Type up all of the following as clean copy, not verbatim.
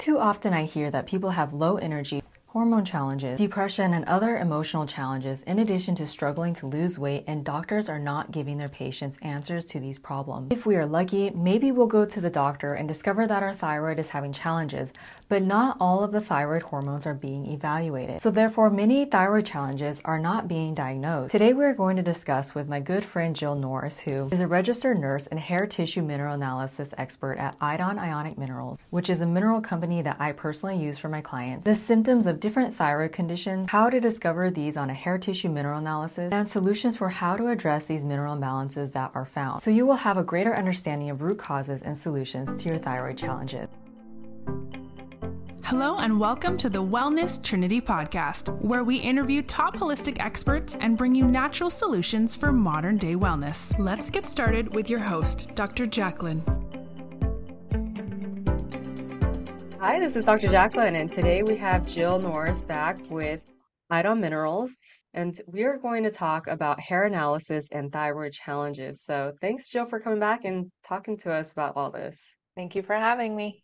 Too often I hear that people have low energy, hormone challenges, depression, and other emotional challenges in addition to struggling to lose weight, and doctors are not giving their patients answers to these problems. If we are lucky, maybe we'll go to the doctor and discover that our thyroid is having challenges, but not all of the thyroid hormones are being evaluated. So therefore, many thyroid challenges are not being diagnosed. Today we're going to discuss with my good friend Jill Norris, who is a registered nurse and hair tissue mineral analysis expert at Idon Ionic Minerals, which is a mineral company that I personally use for my clients, the symptoms of different thyroid conditions, how to discover these on a hair tissue mineral analysis, and solutions for how to address these mineral imbalances that are found. So you will have a greater understanding of root causes and solutions to your thyroid challenges. Hello and welcome to the Wellness Trinity podcast, where we interview top holistic experts and bring you natural solutions for modern day wellness. Let's get started with your host, Dr. Jacqueline. Hi, this is Dr. Jacqueline, and today we have Jill Norris back with Idon Minerals, and we are going to talk about hair analysis and thyroid challenges. So thanks, Jill, for coming back and talking to us about all this. Thank you for having me.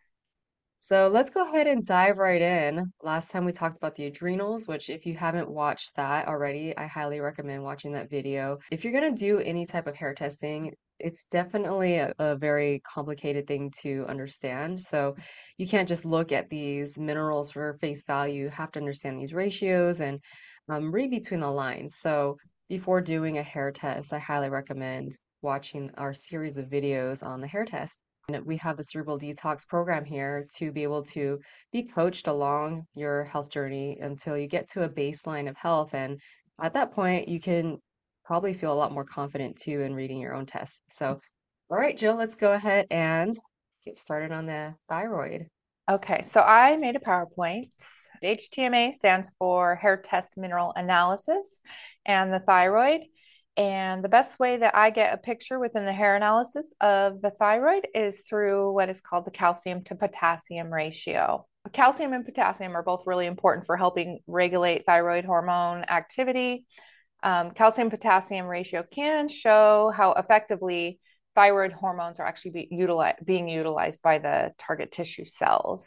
So let's go ahead and dive right in. Last time we talked about the adrenals, which if you haven't watched that already, I highly recommend watching that video. If you're going to do any type of hair testing, it's definitely a very complicated thing to understand. So you can't just look at these minerals for face value. You have to understand these ratios and read between the lines. So before doing a hair test, I highly recommend watching our series of videos on the hair test. And we have the Cerebral Detox program here to be able to be coached along your health journey until you get to a baseline of health. And at that point, you can probably feel a lot more confident too in reading your own tests. So, all right, Jill, let's go ahead and get started on the thyroid. Okay, so I made a PowerPoint. HTMA stands for Hair Test Mineral Analysis and the thyroid. And the best way that I get a picture within the hair analysis of the thyroid is through what is called the calcium to potassium ratio. Calcium and potassium are both really important for helping regulate thyroid hormone activity. Calcium potassium ratio can show how effectively thyroid hormones are actually being utilized by the target tissue cells.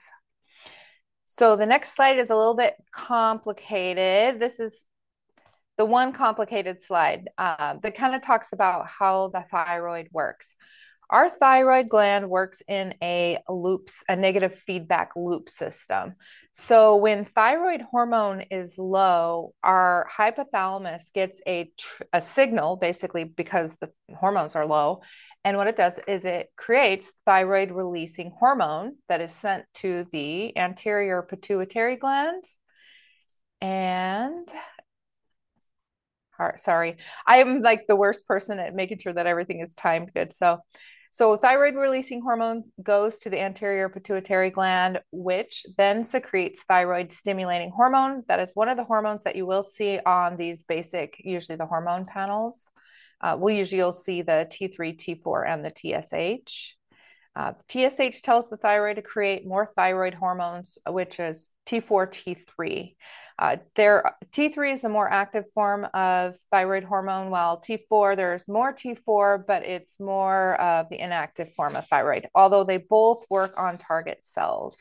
So the next slide is a little bit complicated. This is the one complicated slide that kind of talks about how the thyroid works. Our thyroid gland works in a negative feedback loop system. So when thyroid hormone is low, our hypothalamus gets a signal, basically because the hormones are low. And what it does is it creates thyroid releasing hormone that is sent to the anterior pituitary gland. And sorry, I am like the worst person at making sure that everything is timed good. So thyroid releasing hormone goes to the anterior pituitary gland, which then secretes thyroid stimulating hormone. That is one of the hormones that you will see on these usually the hormone panels. You'll see the T3, T4, and the TSH. The TSH tells the thyroid to create more thyroid hormones, which is T4, T3. T3 is the more active form of thyroid hormone, while T4, there's more T4, but it's more of the inactive form of thyroid, although they both work on target cells.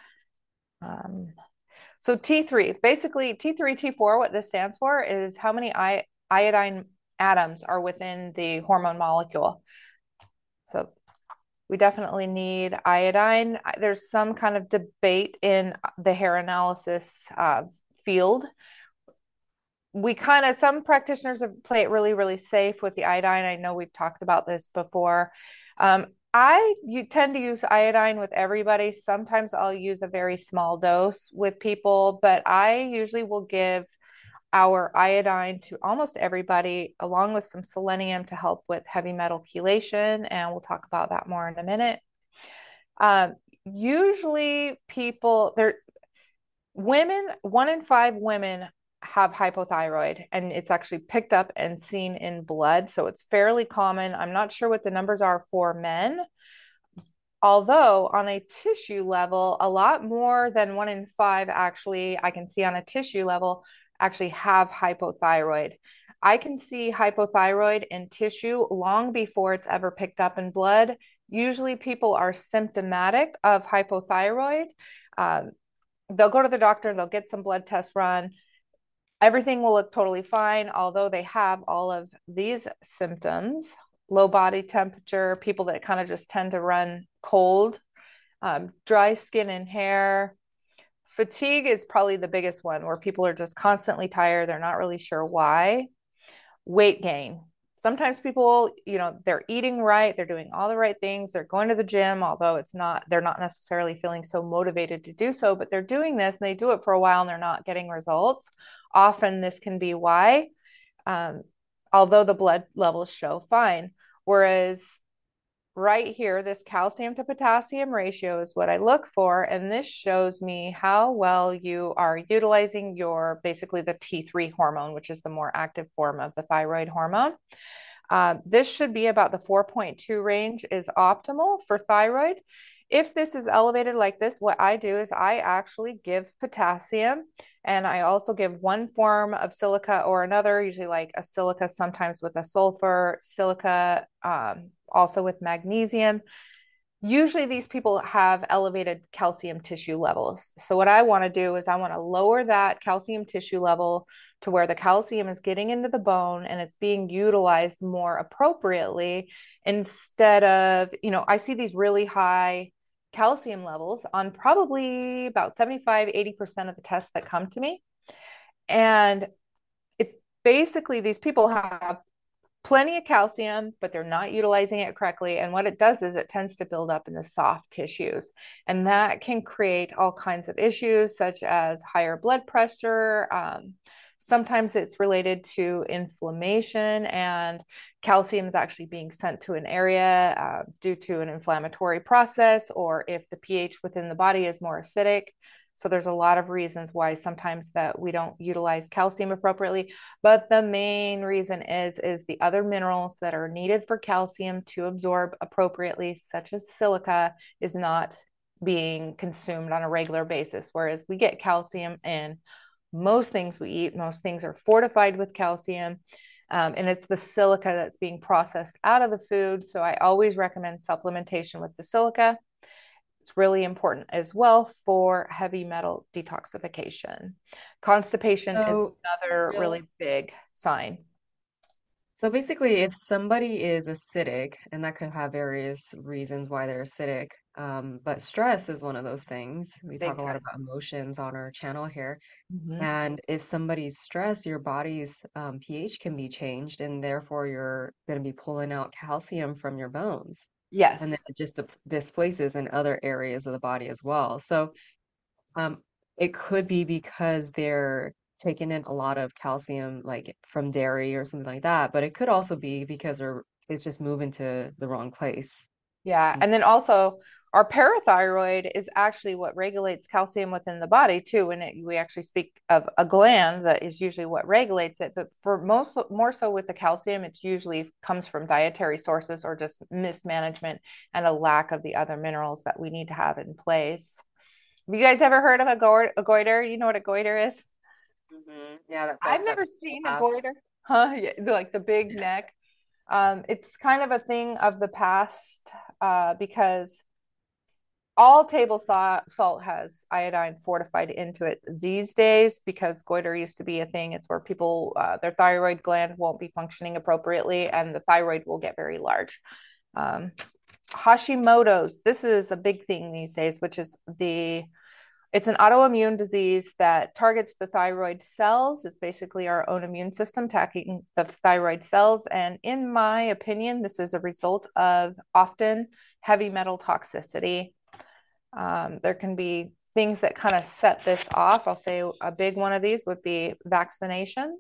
So T3, basically T3, T4, what this stands for is how many iodine atoms are within the hormone molecule. So we definitely need iodine. There's some kind of debate in the hair analysis field. Some practitioners play it really, really safe with the iodine. I know we've talked about this before. You tend to use iodine with everybody. Sometimes I'll use a very small dose with people, but I usually will give our iodine to almost everybody, along with some selenium to help with heavy metal chelation. And we'll talk about that more in a minute. Usually women, 1 in 5 women have hypothyroid, and it's actually picked up and seen in blood. So it's fairly common. I'm not sure what the numbers are for men, although on a tissue level, a lot more than 1 in 5 actually, I can see on a tissue level, actually have hypothyroid. I can see hypothyroid in tissue long before it's ever picked up in blood. Usually people are symptomatic of hypothyroid. Um, they'll go to the doctor, they'll get some blood tests run. Everything will look totally fine, although they have all of these symptoms: low body temperature, people that kind of just tend to run cold, dry skin and hair. Fatigue is probably the biggest one where people are just constantly tired. They're not really sure why. Weight gain. Sometimes people, they're eating right, they're doing all the right things, they're going to the gym, although they're not necessarily feeling so motivated to do so, but they're doing this and they do it for a while and they're not getting results. Often this can be why, um, although the blood levels show fine. Whereas right here, this calcium to potassium ratio is what I look for. And this shows me how well you are utilizing basically the T3 hormone, which is the more active form of the thyroid hormone. This should be about the 4.2 range is optimal for thyroid. If this is elevated like this, what I do is I actually give potassium, and I also give one form of silica or another, usually like a silica, sometimes with a sulfur, silica, also with magnesium. Usually these people have elevated calcium tissue levels. So what I want to do is I want to lower that calcium tissue level to where the calcium is getting into the bone and it's being utilized more appropriately, instead of, I see these really high calcium levels on probably about 75-80% of the tests that come to me. And it's basically these people have plenty of calcium, but they're not utilizing it correctly. And what it does is it tends to build up in the soft tissues. And that can create all kinds of issues, such as higher blood pressure. Sometimes it's related to inflammation, and calcium is actually being sent to an area due to an inflammatory process, or if the pH within the body is more acidic. So there's a lot of reasons why sometimes that we don't utilize calcium appropriately, but the main reason is the other minerals that are needed for calcium to absorb appropriately, such as silica, is not being consumed on a regular basis. Whereas we get calcium in most things we eat, most things are fortified with calcium. And it's the silica that's being processed out of the food. So I always recommend supplementation with the silica. It's really important as well for heavy metal detoxification. Constipation is So, another real. really big sign. So basically, if somebody is acidic, and that could have various reasons why they're acidic, but stress is one of those things. We talk Big a lot time. about emotions on our channel here. Mm-hmm. And if somebody's stressed, your body's pH can be changed, and therefore you're going to be pulling out calcium from your bones. And then Yes. it just displaces in other areas of the body as well. So um, it could be because they're taking in a lot of calcium, like from dairy or something like that, but it could also be because it's just moving to the wrong place. Yeah. And then also, our parathyroid is actually what regulates calcium within the body too. We actually speak of a gland that is usually what regulates it. But for most, more so with the calcium, it's usually comes from dietary sources or just mismanagement and a lack of the other minerals that we need to have in place. Have you guys ever heard of a goiter? You know what a goiter is? Yeah, I've that never people seen a have. goiter. Huh? Yeah, like the big neck. It's kind of a thing of the past, because all table salt has iodine fortified into it these days, because goiter used to be a thing. It's where people, their thyroid gland won't be functioning appropriately and the thyroid will get very large. Um, Hashimoto's, this is a big thing these days, which is it's an autoimmune disease that targets the thyroid cells. It's basically our own immune system attacking the thyroid cells. And in my opinion, this is a result of often heavy metal toxicity. There can be things that kind of set this off. I'll say a big one of these would be vaccinations.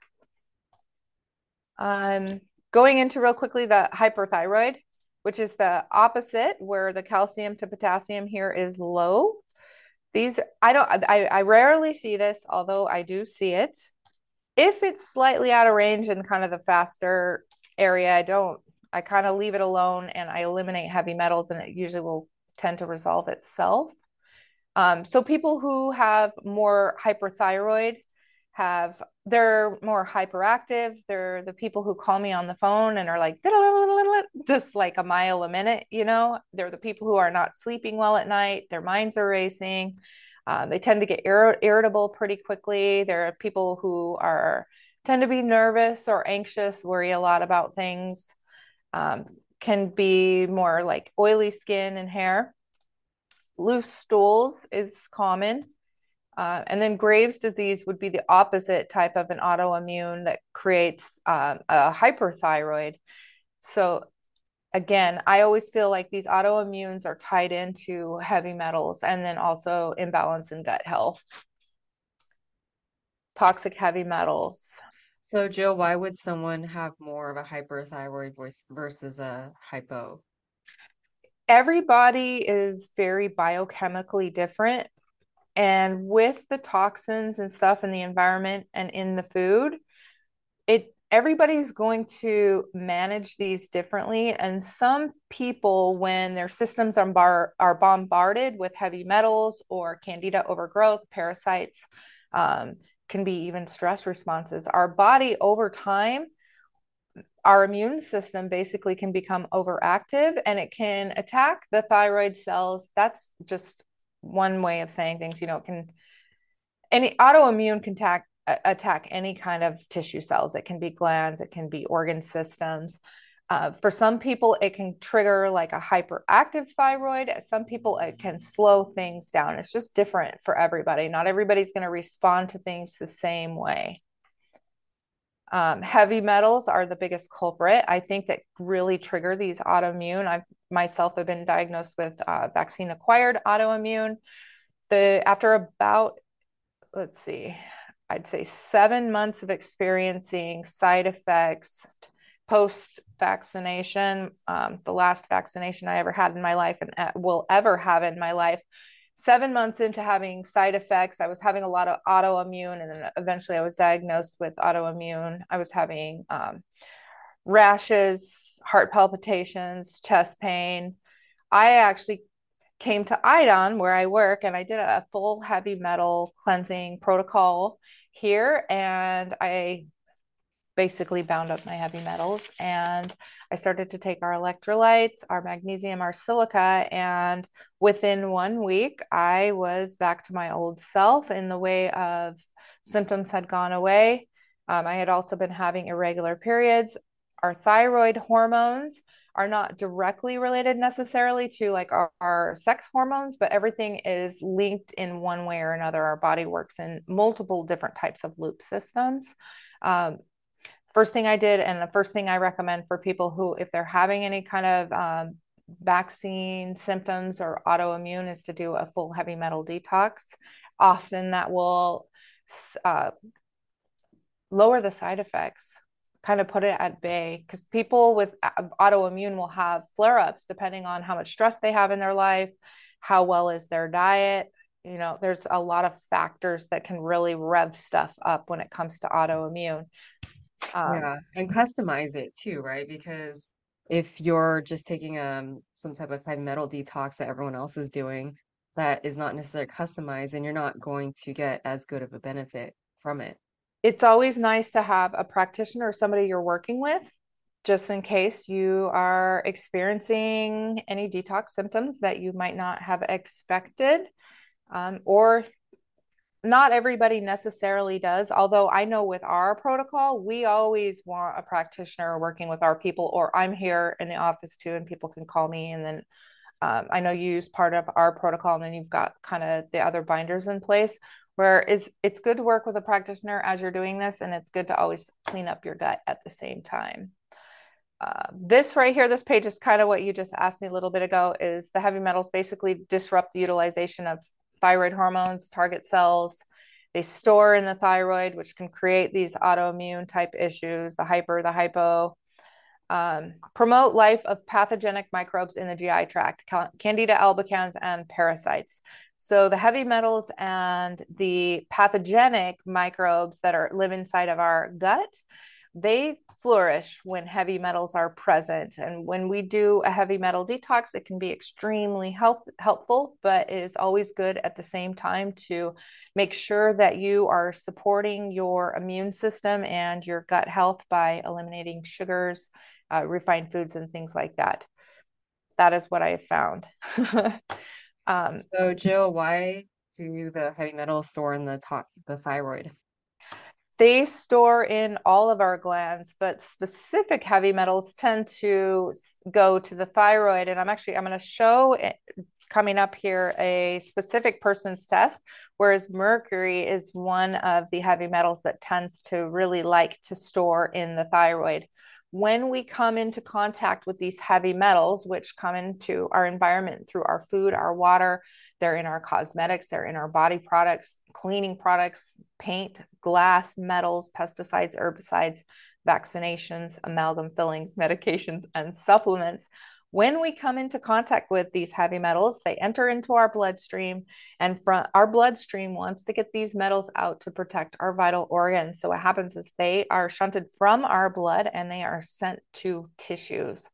Um, Going into real quickly the hyperthyroid, which is the opposite, where the calcium to potassium here is low. These, I rarely see this, although I do see it. If it's slightly out of range in kind of the faster area, I kind of leave it alone and I eliminate heavy metals, and it usually will tend to resolve itself. So people who have more hyperthyroid they're more hyperactive. They're the people who call me on the phone and are like just like a mile a minute, They're the people who are not sleeping well at night. Their minds are racing. They tend to get irritable pretty quickly. There are people who are tend to be nervous or anxious, worry a lot about things, can be more like oily skin and hair. Loose stools is common. And then Graves' disease would be the opposite type of an autoimmune that creates a hyperthyroid. So again, I always feel like these autoimmunes are tied into heavy metals and then also imbalance in gut health, toxic heavy metals. So, Jill, why would someone have more of a hyperthyroid voice versus a hypo? Everybody is very biochemically different. And with the toxins and stuff in the environment and in the food, everybody's going to manage these differently. And some people, when their systems are bombarded with heavy metals or candida overgrowth, parasites, can be even stress responses. Our body over time, our immune system basically can become overactive and it can attack the thyroid cells. That's just one way of saying things. Any autoimmune can attack any kind of tissue cells. It can be glands, it can be organ systems. For some people, it can trigger like a hyperactive thyroid. Some people, it can slow things down. It's just different for everybody. Not everybody's going to respond to things the same way. Heavy metals are the biggest culprit. I think that really trigger these autoimmune. I myself have been diagnosed with vaccine acquired autoimmune. After about, let's see, I'd say 7 months of experiencing side effects post vaccination, the last vaccination I ever had in my life and will ever have in my life. 7 months into having side effects, I was having a lot of autoimmune, and then eventually I was diagnosed with autoimmune. I was having rashes, heart palpitations, chest pain. I actually came to Iodine where I work and I did a full heavy metal cleansing protocol here, and I basically bound up my heavy metals, and I started to take our electrolytes, our magnesium, our silica, and within 1 week I was back to my old self in the way of symptoms had gone away. I had also been having irregular periods. Our thyroid hormones are not directly related necessarily to like our sex hormones, but everything is linked in one way or another. Our body works in multiple different types of loop systems. First thing I did, and the first thing I recommend for people who, if they're having any kind of vaccine symptoms or autoimmune, is to do a full heavy metal detox. Often that will lower the side effects, kind of put it at bay, because people with autoimmune will have flare-ups depending on how much stress they have in their life, how well is their diet. There's a lot of factors that can really rev stuff up when it comes to autoimmune. Yeah, and customize it too, right? Because if you're just taking some type of heavy metal detox that everyone else is doing, that is not necessarily customized, and you're not going to get as good of a benefit from it. It's always nice to have a practitioner or somebody you're working with, just in case you are experiencing any detox symptoms that you might not have expected, or not everybody necessarily does. Although I know with our protocol, we always want a practitioner working with our people, or I'm here in the office too, and people can call me. And then I know you use part of our protocol, and then you've got kind of the other binders in place, where it's good to work with a practitioner as you're doing this, and it's good to always clean up your gut at the same time. This right here, this page is kind of what you just asked me a little bit ago, is the heavy metals basically disrupt the utilization of thyroid hormones, target cells. They store in the thyroid, which can create these autoimmune type issues, the hyper, the hypo. Promote life of pathogenic microbes in the GI tract, Candida albicans and parasites. So the heavy metals and the pathogenic microbes that live inside of our gut, they flourish when heavy metals are present. And when we do a heavy metal detox, it can be extremely helpful, but it is always good at the same time to make sure that you are supporting your immune system and your gut health by eliminating sugars, refined foods, and things like that. That is what I have found. So, Jill, why do the heavy metals store in the thyroid? They store in all of our glands, but specific heavy metals tend to go to the thyroid. And I'm going to show it, coming up here, a specific person's test, whereas mercury is one of the heavy metals that tends to really like to store in the thyroid. When we come into contact with these heavy metals, which come into our environment through our food, our water, they're in our cosmetics, they're in our body products, cleaning products, paint, glass, metals, pesticides, herbicides, vaccinations, amalgam fillings, medications, and supplements. When we come into contact with these heavy metals, they enter into our bloodstream, and our bloodstream wants to get these metals out to protect our vital organs. So what happens is they are shunted from our blood and they are sent to tissues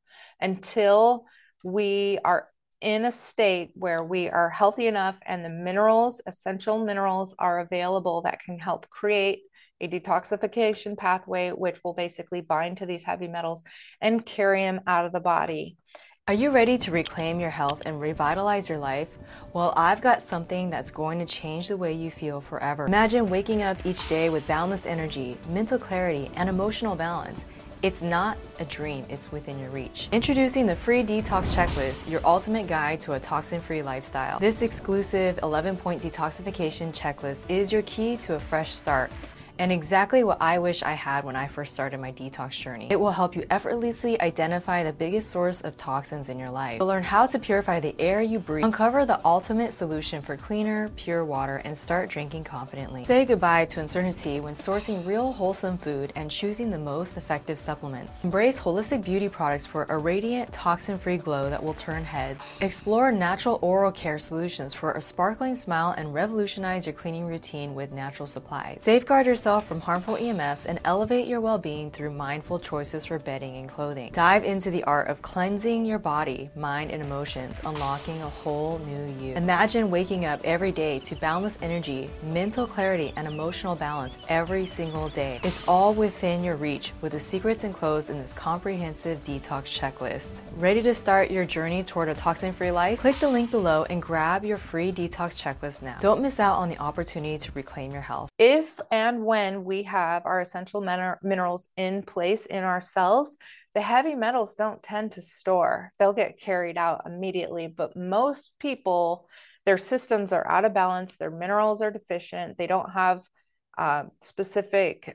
until we are in a state where we are healthy enough and the minerals, essential minerals, are available that can help create a detoxification pathway, which will basically bind to these heavy metals and carry them out of the body. Are you ready to reclaim your health and revitalize your life? Well, I've got something that's going to change the way you feel forever. Imagine waking up each day with boundless energy, mental clarity, and emotional balance. It's not a dream, it's within your reach. Introducing the free detox checklist, your ultimate guide to a toxin-free lifestyle. This exclusive 11-point detoxification checklist is your key to a fresh start, and exactly what I wish I had when I first started my detox journey. It will help you effortlessly identify the biggest source of toxins in your life. You'll learn how to purify the air you breathe, uncover the ultimate solution for cleaner, pure water, and start drinking confidently. Say goodbye to uncertainty when sourcing real wholesome food and choosing the most effective supplements. Embrace holistic beauty products for a radiant, toxin-free glow that will turn heads. Explore natural oral care solutions for a sparkling smile and revolutionize your cleaning routine with natural supplies. Safeguard yourself from harmful EMFs and elevate your well-being through mindful choices for bedding and clothing. Dive into the art of cleansing your body, mind, and emotions, unlocking a whole new you. Imagine waking up every day to boundless energy, mental clarity, and emotional balance every single day. It's all within your reach with the secrets enclosed in this comprehensive detox checklist. Ready to start your journey toward a toxin-free life? Click the link below and grab your free detox checklist now. Don't miss out on the opportunity to reclaim your health. If and when we have our essential minerals in place in our cells, the heavy metals don't tend to store. They'll get carried out immediately, but most people, their systems are out of balance, their minerals are deficient, they don't have specific,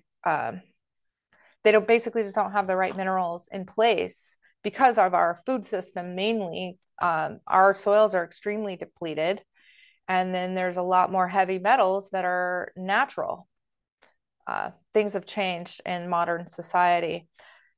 they don't basically just don't have the right minerals in place because of our food system mainly. Our soils are extremely depleted. And then there's a lot more heavy metals that are natural. Things have changed in modern society.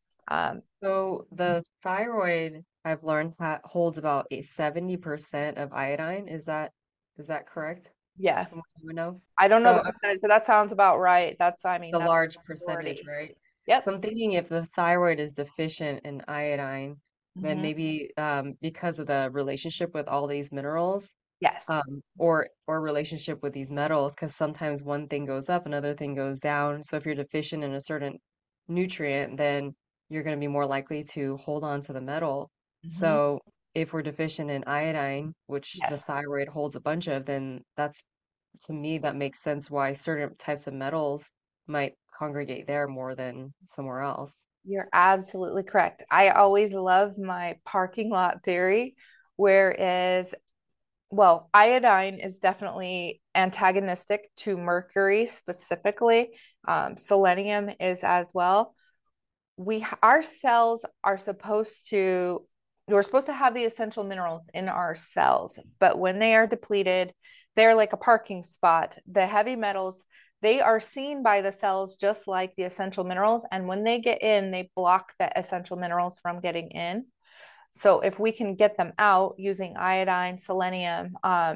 So the thyroid, I've learned, holds about 70% of iodine. Is that correct? Yeah. From what you know? I don't know So the percentage, but that sounds about right. That's the that's large the percentage, majority. right? Yep. So I'm thinking if the thyroid is deficient in iodine, then Mm-hmm. maybe because of the relationship with all these minerals, Yes. or relationship with these metals, because sometimes one thing goes up, another thing goes down. So if you're deficient in a certain nutrient, then you're going to be more likely to hold on to the metal. Mm-hmm. So if we're deficient in iodine, which the Yes. thyroid holds a bunch of, then that's, to me, that makes sense why certain types of metals might congregate there more than somewhere else. You're absolutely correct. I always love my parking lot theory, whereas, well, iodine is definitely antagonistic to mercury specifically. Selenium is as well. Our cells are supposed to, we're supposed to have the essential minerals in our cells, but when they are depleted, they're like a parking spot. The heavy metals, they are seen by the cells just like the essential minerals, and when they get in, they block the essential minerals from getting in. So if we can get them out using iodine, selenium,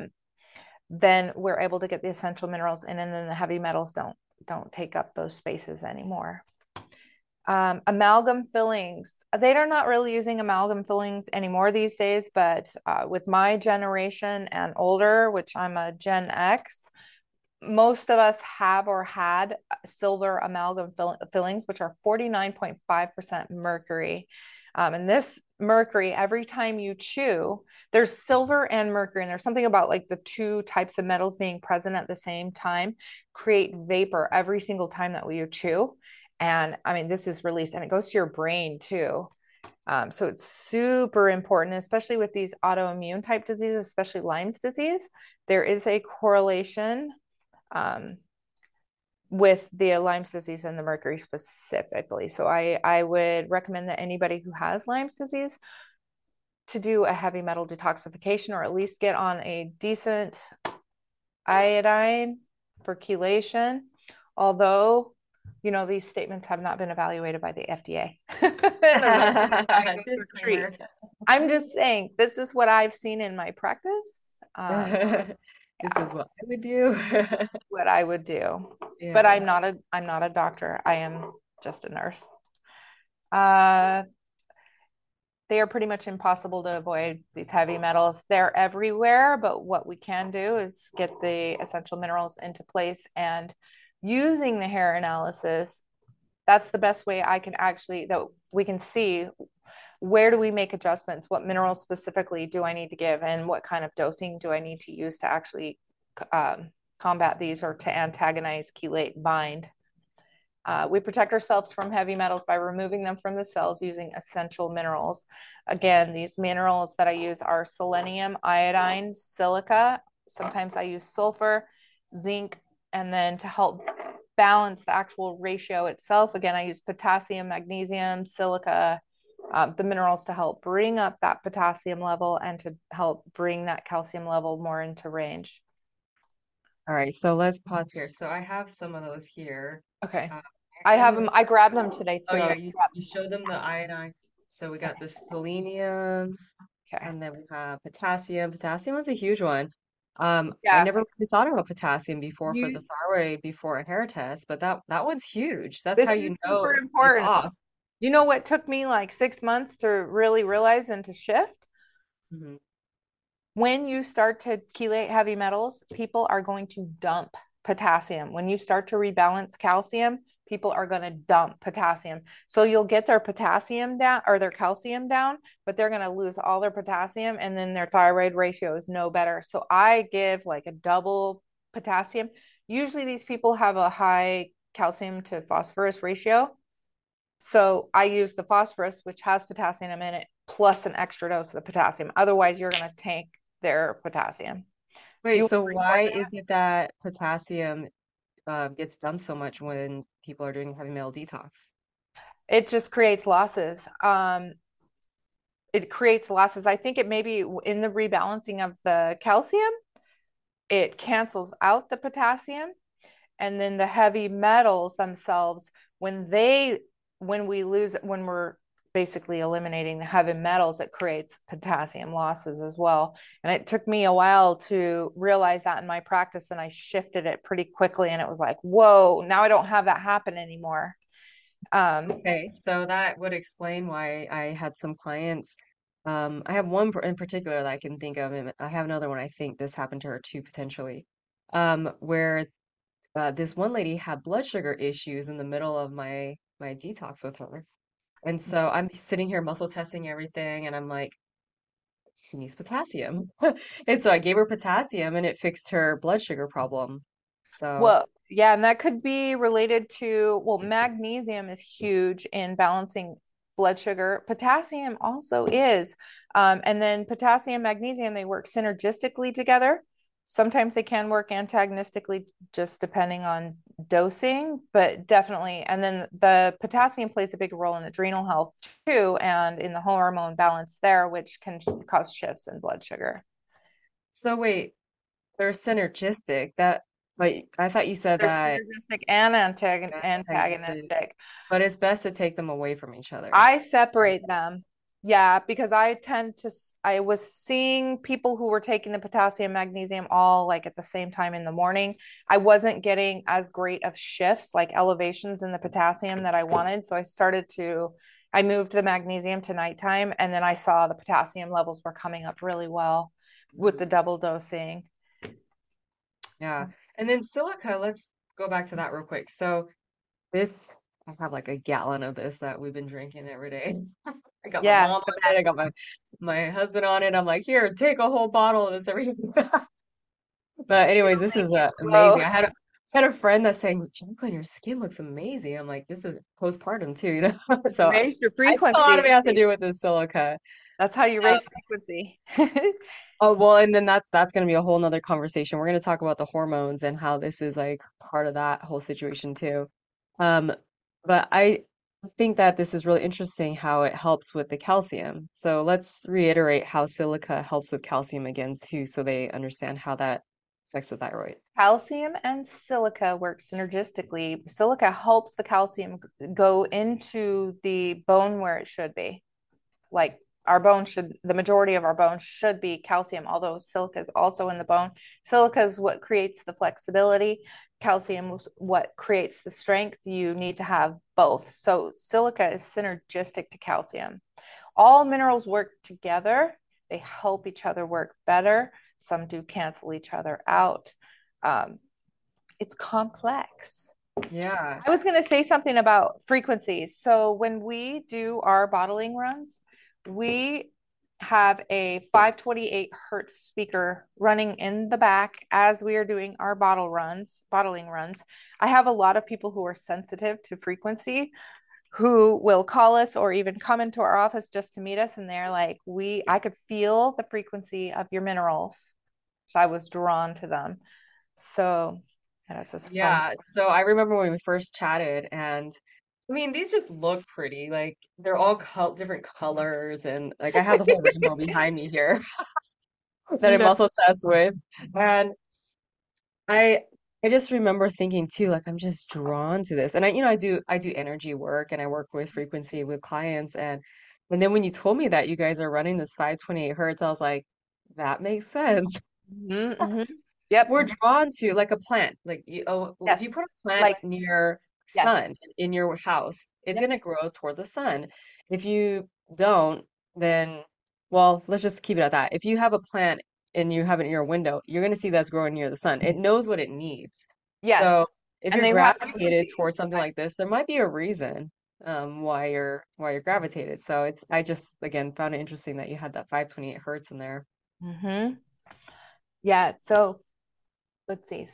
then we're able to get the essential minerals in, and then the heavy metals don't take up those spaces anymore. Amalgam fillings. They are not really using amalgam fillings anymore these days, but with my generation and older, which I'm a Gen X, most of us have or had silver amalgam fillings, which are 49.5% mercury. And this mercury, every time you chew, there's silver and mercury, and there's something about like the two types of metals being present at the same time create vapor every single time that you chew. And I mean, this is released and it goes to your brain too. So it's super important, especially with these autoimmune type diseases, especially Lyme's disease. There is a correlation um, with the Lyme's disease and the mercury specifically. So I would recommend that anybody who has Lyme's disease to do a heavy metal detoxification, or at least get on a decent iodine for chelation. Although, you know, these statements have not been evaluated by the FDA. Disclaimer. I'm just saying, this is what I've seen in my practice. This is what I would do. What I would do. But Yeah. I'm not a doctor. I am just a nurse. Uh, they are pretty much impossible to avoid, these heavy metals. They're everywhere, but what we can do is get the essential minerals into place, and using the hair analysis, that's the best way I can actually, that we can see where do we make adjustments, what minerals specifically do I need to give, and what kind of dosing do I need to use to actually combat these or to antagonize, chelate, bind. We protect ourselves from heavy metals by removing them from the cells using essential minerals. Again, these minerals that I use are selenium, iodine, silica. Sometimes I use sulfur, zinc, and then to help balance the actual ratio itself, again, I use potassium, magnesium, silica, the minerals to help bring up that potassium level and to help bring that calcium level more into range. All right, so let's pause here. So I have some of those here. Okay. Uh, I have and them. I grabbed them today oh too. yeah, you showed them the iodine. So we got the selenium, Okay. and then we have potassium. Potassium is a huge one. I Yeah. never really thought about potassium before for the You, thyroid before a hair test, but that one's huge. That's this how is you super know it's important. off. You know what took me like 6 months to really realize and to shift? Mhm. When you start to chelate heavy metals, people are going to dump potassium. When you start to rebalance calcium, people are going to dump potassium. So you'll get their potassium down or their calcium down, but they're going to lose all their potassium, and then their thyroid ratio is no better. So I give like a double potassium. Usually these people have a high calcium to phosphorus ratio. So I use the phosphorus, which has potassium in it, plus an extra dose of the potassium. Otherwise, you're going to tank their potassium. Do Wait, you so report why that? is it that potassium gets dumped so much when people are doing heavy metal detox? It just creates losses. It creates losses. I think it may be in the rebalancing of the calcium, it cancels out the potassium, and then the heavy metals themselves, when we lose, when we're basically eliminating the heavy metals, it creates potassium losses as well. And it took me a while to realize that in my practice, and I shifted it pretty quickly, and it was like, whoa, now I don't have that happen anymore. Okay, so that would explain why I had some clients. I have one in particular that I can think of, and I have another one I think this happened to her too, potentially. Where this one lady had blood sugar issues in the middle of my detox with her. And so I'm sitting here muscle testing everything, and I'm like, she needs potassium. And so I gave her potassium, and it fixed her blood sugar problem. So, Well, yeah, and that could be related to, well, magnesium is huge in balancing blood sugar. Potassium also is. And then potassium, magnesium, they work synergistically together. Sometimes they can work antagonistically, just depending on dosing, but definitely. And then the potassium plays a big role in adrenal health too, and in the hormone balance there, which can cause shifts in blood sugar. so wait, they're synergistic. But I thought you said They're that synergistic and antagonistic, antagonistic. but it's best to take them away from each other. I separate them. Yeah, because I was seeing people who were taking the potassium, magnesium all like at the same time in the morning. I wasn't getting as great of shifts, like elevations in the potassium that I wanted. So I moved the magnesium to nighttime, and then I saw the potassium levels were coming up really well with the double dosing. Yeah. And then silica, let's go back to that real quick. So this, I have like a gallon of this that we've been drinking every day. I got my Yeah, mom it's the on it. I best. got my husband on it. I'm like, here, take a whole bottle of this every day. But anyways, It'll this make is you amazing. glow. I had a friend that's saying, Jacqueline, your skin looks amazing. I'm like, this is postpartum too, you know? So Raise your I think a lot of it frequency. has to do with the silica. That's how you Um, raise frequency. oh well, and then that's gonna be a whole nother conversation. We're gonna talk about the hormones and how this is like part of that whole situation too. Um, but I think that this is really interesting how it helps with the calcium. So let's reiterate how silica helps with calcium again too, so they understand how that affects the thyroid. Calcium and silica work synergistically. Silica helps the calcium go into the bone where it should be. Like the majority of our bone should be calcium, although silica is also in the bone. Silica is what creates the flexibility. Calcium is what creates the strength. You need to have both. So silica is synergistic to calcium. All minerals work together. They help each other work better. Some do cancel each other out. Um, it's complex. Yeah. I was going to say something about frequencies. So when we do our bottling runs, we have a 528 hertz speaker running in the back as we are doing our bottling runs. I have a lot of people who are sensitive to frequency who will call us or even come into our office just to meet us, and they're like, I could feel the frequency of your minerals. So I was drawn to them. So and it's just a fun. Yeah. So I remember when we first chatted, and I mean, these just look pretty. Like they're all different colors, and like I have the whole rainbow behind me here that I'm No. also obsessed with. And I I just remember thinking too, like I'm just drawn to this. And I do energy work and I work with frequency with clients and then when you told me that you guys are running this 528 hertz, I was like, that makes sense. Mm-hmm. Yep. We're drawn to like a plant. Like if you Yes. put a plant Like, near yes. sun in your house, it's Yep. gonna grow toward the sun. If you don't, then well, let's just keep it at that. If you have a plant and you have it in your window, you're gonna see that's growing near the sun. It knows what it needs. Yes. So if And you're they have gravitated frequency. towards something Right. like this, there might be a reason why you're gravitated. So it's I just again found it interesting that you had that 528 hertz in there. Mm-hmm. Yeah. So let's see.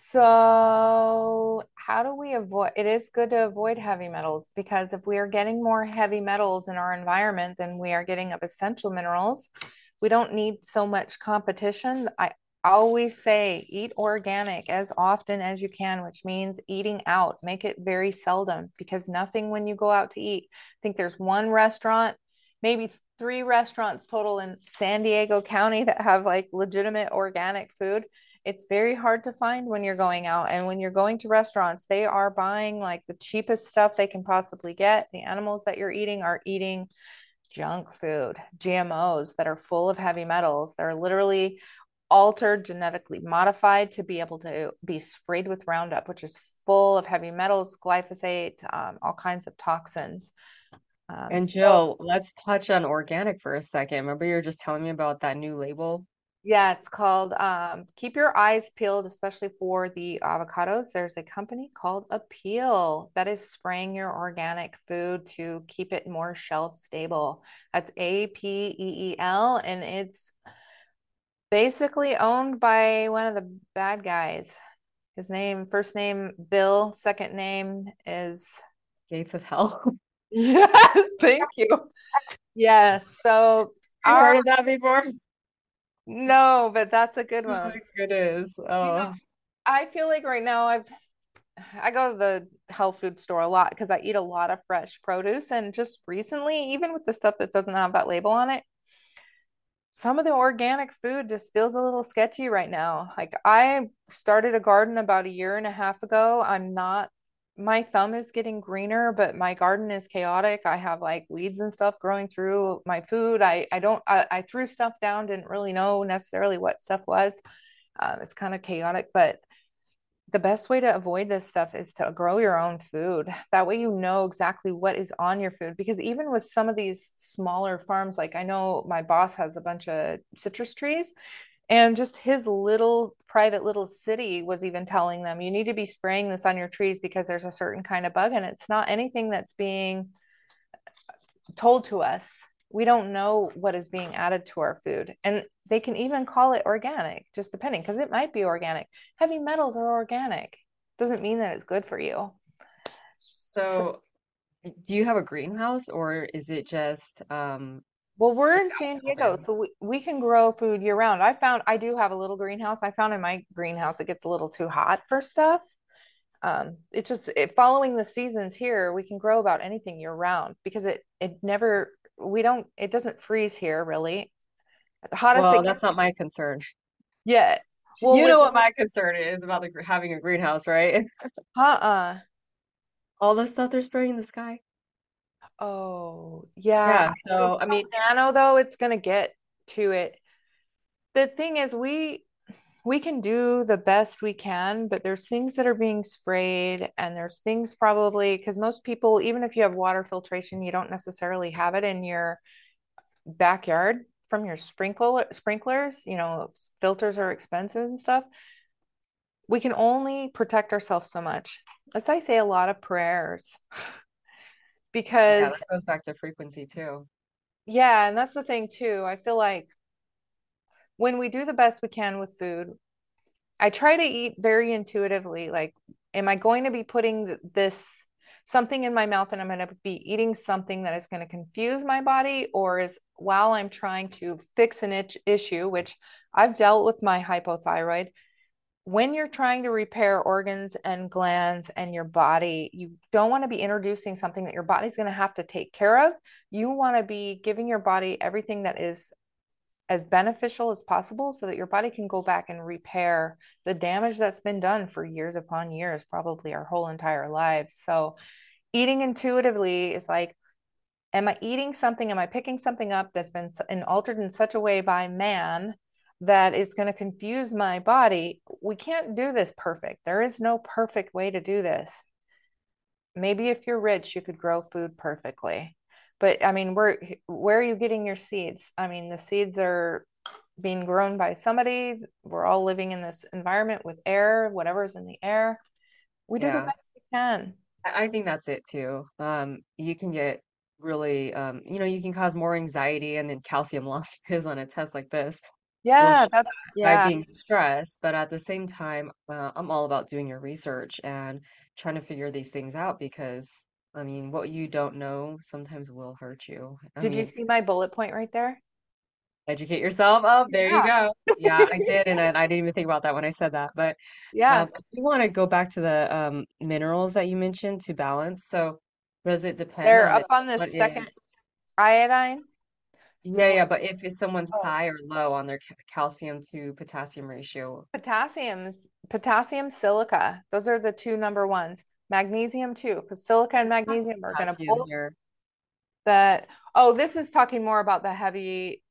So how do we avoid it is good to avoid heavy metals because if we are getting more heavy metals in our environment than we are getting of essential minerals, we don't need so much competition. I always say eat organic as often as you can, which means eating out. Make it very seldom because nothing when you go out to eat. I think there's one restaurant, maybe three restaurants total in San Diego County that have like legitimate organic food. It's very hard to find when you're going out. And when you're going to restaurants, they are buying like the cheapest stuff they can possibly get. The animals that you're eating are eating junk food, GMOs that are full of heavy metals. They're literally altered, genetically modified to be able to be sprayed with Roundup, which is full of heavy metals, glyphosate, all kinds of toxins. And So Jill, let's touch on organic for a second. Remember you were just telling me about that new label? yeah, it's called Keep Your Eyes Peeled, especially for the avocados. There's a company called Appeal that is spraying your organic food to keep it more shelf stable. That's APEEL, and it's basically owned by one of the bad guys. First name Bill, second name is Gates of Hell. yes, thank you. Yeah, so You our heard of that before? no, but that's a good Oh one. my goodness. You know, Oh, I feel like right now I go to the health food store a lot because I eat a lot of fresh produce. And just recently, even with the stuff that doesn't have that label on it, some of the organic food just feels a little sketchy right now. Like I started a garden about a year and a half ago. I'm not my thumb is getting greener, but my garden is chaotic. I have like weeds and stuff growing through my food. I threw stuff down, didn't really know necessarily what stuff was. It's kind of chaotic, but the best way to avoid this stuff is to grow your own food. That way, you know exactly what is on your food. Because even with some of these smaller farms, like I know my boss has a bunch of citrus trees, and just his little private little city was even telling them, you need to be spraying this on your trees because there's a certain kind of bug. And it's not anything that's being told to us. We don't know what is being added to our food. And they can even call it organic, just depending, because it might be organic. Heavy metals are organic. Doesn't mean that it's good for you. So, So, do you have a greenhouse or is it just well, we're like in San out in the Diego, open? so we can grow food year round. I do have a little greenhouse. I found in my greenhouse it gets a little too hot for stuff. Following the seasons here, we can grow about anything year round because it never we don't it doesn't freeze here really. The hottest Well, it gets, that's not my concern. yeah. Well, You with know what my concern is about having a greenhouse, right? uh-uh. All the stuff they're spraying in the sky. Oh, yeah. Yeah, If so it's I so mean, nano though, it's gonna get to it. The thing is, we can do the best we can, but there's things that are being sprayed, and there's things probably because most people, even if you have water filtration, you don't necessarily have it in your backyard from your sprinklers. Filters are expensive and stuff. We can only protect ourselves so much. As I say, a lot of prayers yeah, because that goes back to frequency too. yeah, and that's the thing too. I feel like when we do the best we can with food, I try to eat very intuitively. Like, am I going to be putting this something in my mouth and I'm going to be eating something that is going to confuse my body? Or is while I'm trying to fix an issue, which I've dealt with my hypothyroid, when you're trying to repair organs and glands and your body, you don't want to be introducing something that your body's going to have to take care of. You want to be giving your body everything that is as beneficial as possible so that your body can go back and repair the damage that's been done for years upon years, probably our whole entire lives. So, eating intuitively is like, am I eating something? Am I picking something up that's been altered in such a way by man that is going to confuse my body? We can't do this perfect. There is no perfect way to do this. Maybe if you're rich, you could grow food perfectly. But I mean, where are you getting your seeds? I mean, the seeds are being grown by somebody. We're all living in this environment with air, whatever's in the air. We do the Yeah, best we can. I think that's it too. You can get really, you can cause more anxiety and then calcium losses on a test like this will Yeah, show that's that by yeah. being stressed, but at the same time, I'm all about doing your research and trying to figure these things out because, I mean, what you don't know sometimes will hurt you. I Did you mean, see my bullet point right there? educate yourself. Oh, there you Yeah. go. Yeah, I did, and I didn't even think about that when I said that. But Yeah. I do want to go back to the minerals that you mentioned to balance. So, does it depend They're on up on the what second is? iodine. Yeah, So, yeah. But if someone's oh, high or low on their calcium to potassium ratio, potassium's potassium, silica. Those are the two number ones. Magnesium too, because silica and magnesium are going to potassium both here. that. Oh, this is talking more about the heavy.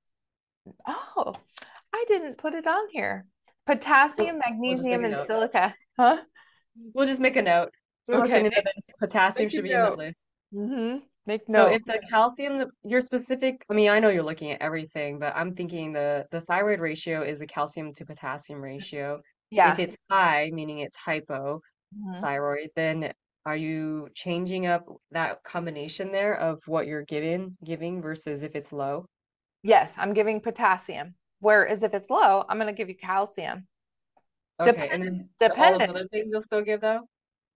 Oh, I didn't put it on here. Potassium, We'll just make magnesium, a and note. silica. Huh? We'll just make a note. We're Okay. listening to this. Potassium Make a should be in the note. list. Make So note. if the calcium, your specific, I mean, I know you're looking at everything, but I'm thinking the thyroid ratio is the calcium to potassium ratio. If Yeah. it's high, meaning it's Mhm. hypothyroid, then are you changing up that combination there of what you're giving versus if it's low? Yes, I'm giving potassium. Whereas if it's low, I'm going to give you calcium. Okay, and then all those Dependent. other things you'll still give though?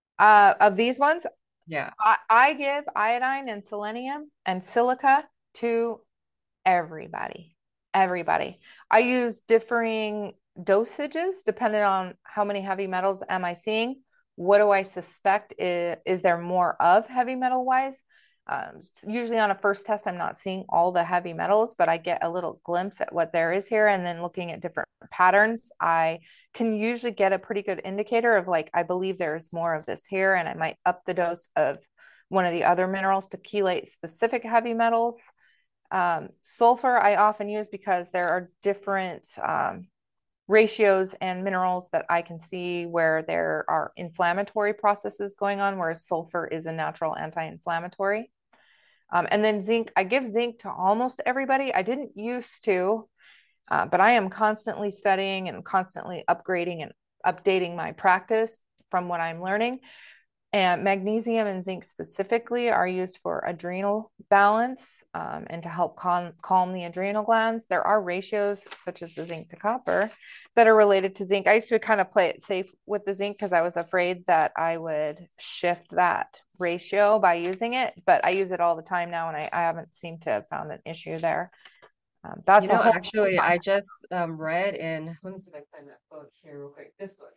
Of these ones, Yeah. I give iodine and selenium and silica to everybody. Everybody. I use differing dosages depending on how many heavy metals am I seeing. What do I suspect is there more of heavy metal wise? Usually on a first test, I'm not seeing all the heavy metals, but I get a little glimpse at what there is here. And then looking at different patterns, I can usually get a pretty good indicator of like, I believe there's more of this here, and I might up the dose of one of the other minerals to chelate specific heavy metals. Sulfur I often use because there are different ratios and minerals that I can see where there are inflammatory processes going on, whereas sulfur is a natural anti-inflammatory. And then zinc, I give zinc to almost everybody. I didn't used to, but I am constantly studying and constantly upgrading and updating my practice from what I'm learning. And magnesium and zinc specifically are used for adrenal balance and to help calm the adrenal glands. There are ratios such as the zinc to copper that are related to zinc. I used to kind of play it safe with the zinc because I was afraid that I would shift that ratio by using it, but I use it all the time now, and I haven't seemed to have found an issue there. That's a whole. Actually, I just read in, let me see if I can find that book here real quick. This book.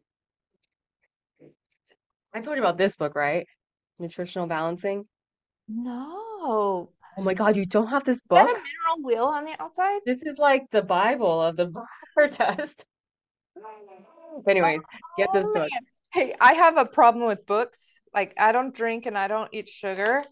I told you about this book, right? Nutritional Balancing. No. Oh my God, you don't have this Is that a book? mineral wheel on the outside? This is like the Bible of the bar test. Anyways, get this Oh book. man. Hey, I have a problem with books. Like I don't drink and I don't eat sugar.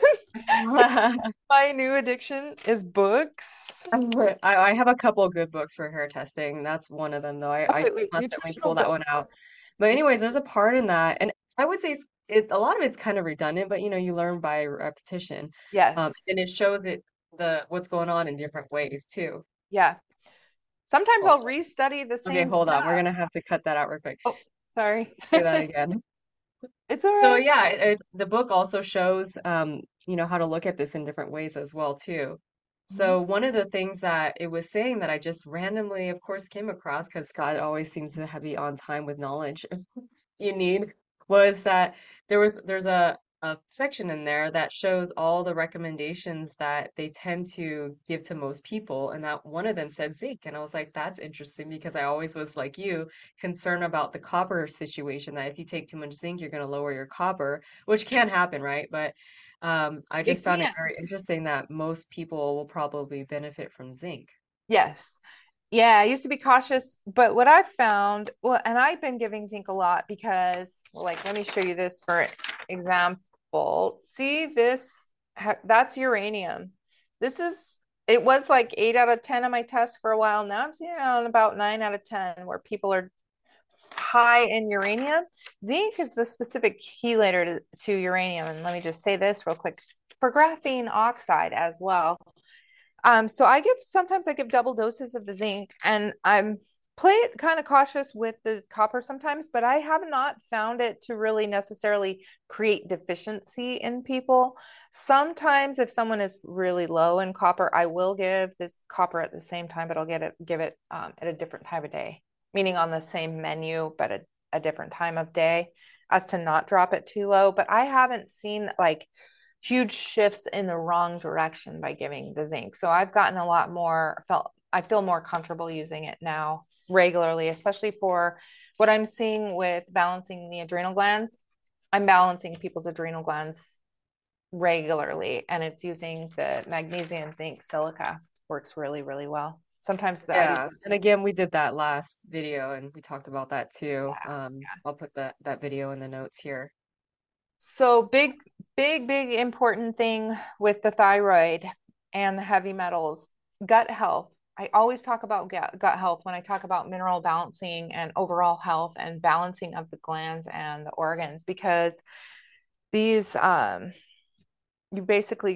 My new addiction is books. I have a couple of good books for hair testing. That's one of them, though. Oh, I wait, constantly nutritional pull that balancing. one out. But anyways, there's a part in that, and I would say a lot of it's kind of redundant, but you learn by repetition. Yes. And it shows the what's going on in different ways too. Yeah. Sometimes Hold I'll restudy the Okay, same hold on. We're stuff. gonna have to cut that out real quick. Oh, sorry. Say that again. It's all So right. yeah, the book also shows how to look at this in different ways as well too. Mhm. So one of the things that it was saying that I just randomly, of course, came across because God always seems to be on time with knowledge you need was that there's a section in there that shows all the recommendations that they tend to give to most people, and that one of them said zinc, and I was like, that's interesting because I always was like you, concerned about the copper situation, that if you take too much zinc, you're going to lower your copper, which can happen, right? But I just It found it can. very interesting that most people will probably benefit from zinc. Yes. Yeah, I used to be cautious, but what I've found, well, and I've been giving zinc a lot because, well, like, let me show you this for example. See this? That's uranium. This is, it was like 8 out of 10 on my test for a while. Now I'm seeing it on about 9 out of 10 where people are high in uranium. Zinc is the specific chelator to uranium. And let me just say this real quick for graphene oxide as well. So sometimes I give double doses of the zinc, and I'm play it kind of cautious with the copper sometimes, but I have not found it to really necessarily create deficiency in people. Sometimes if someone is really low in copper, I will give this copper at the same time, but give it at a different time of day, meaning on the same menu, but a different time of day, as to not drop it too low. But I haven't seen like huge shifts in the wrong direction by giving the zinc. So I've gotten a lot more I feel more comfortable using it now regularly, especially for what I'm seeing with balancing the adrenal glands. I'm balancing people's adrenal glands regularly, and it's using the magnesium zinc silica. Works really, really well. Sometimes I use Yeah, and again, we did that last video and we talked about that too. yeah. I'll put that video in the notes here. So big important thing with the thyroid and the heavy metals, gut health. I always talk about gut health when I talk about mineral balancing and overall health and balancing of the glands and the organs, because these you basically